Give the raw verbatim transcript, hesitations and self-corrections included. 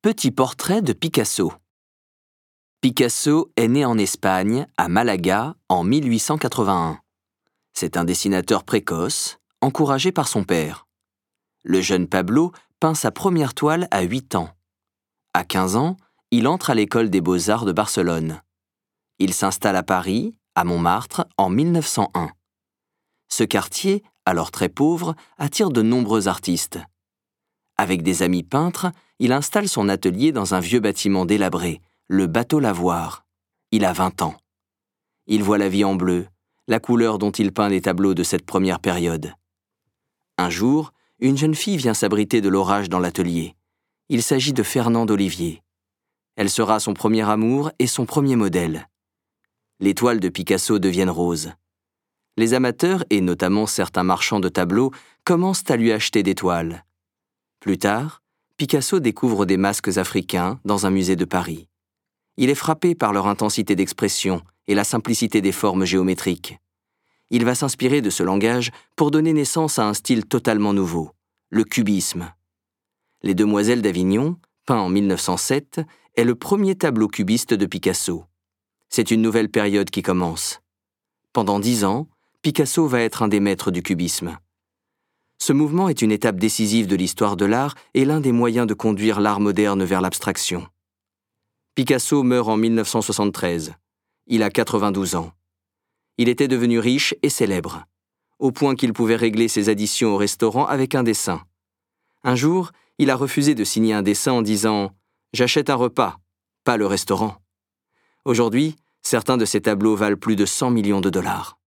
Petit portrait de Picasso. Picasso est né en Espagne, à Malaga, en mille huit cent quatre-vingt-un. C'est un dessinateur précoce, encouragé par son père. Le jeune Pablo peint sa première toile à huit ans. À quinze ans, il entre à l'école des beaux-arts de Barcelone. Il s'installe à Paris, à Montmartre, en mille neuf cent un. Ce quartier, alors très pauvre, attire de nombreux artistes. Avec des amis peintres, il installe son atelier dans un vieux bâtiment délabré, le Bateau Lavoir. Il a vingt ans. Il voit la vie en bleu, la couleur dont il peint les tableaux de cette première période. Un jour, une jeune fille vient s'abriter de l'orage dans l'atelier. Il s'agit de Fernande Olivier. Elle sera son premier amour et son premier modèle. Les toiles de Picasso deviennent roses. Les amateurs, et notamment certains marchands de tableaux, commencent à lui acheter des toiles. Plus tard, Picasso découvre des masques africains dans un musée de Paris. Il est frappé par leur intensité d'expression et la simplicité des formes géométriques. Il va s'inspirer de ce langage pour donner naissance à un style totalement nouveau, le cubisme. Les Demoiselles d'Avignon, peint en mille neuf cent sept, est le premier tableau cubiste de Picasso. C'est une nouvelle période qui commence. Pendant dix ans, Picasso va être un des maîtres du cubisme. Ce mouvement est une étape décisive de l'histoire de l'art et l'un des moyens de conduire l'art moderne vers l'abstraction. Picasso meurt en mille neuf cent soixante-treize. Il a quatre-vingt-douze ans. Il était devenu riche et célèbre, au point qu'il pouvait régler ses additions au restaurant avec un dessin. Un jour, il a refusé de signer un dessin en disant « J'achète un repas, pas le restaurant ». Aujourd'hui, certains de ses tableaux valent plus de cent millions de dollars.